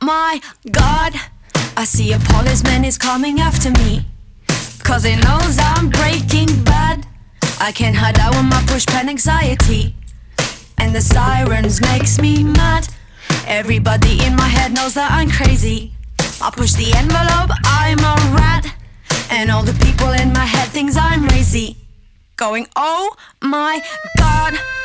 my God, I see a policeman is coming after me, 'cause he knows I'm breaking bad. I can't hide out with my push pen anxiety, and the sirens makes me mad. Everybody in my head knows that I'm crazy. I push the envelope, I'm a rat, and all the people in my head thinks I'm lazy. Going, oh my God,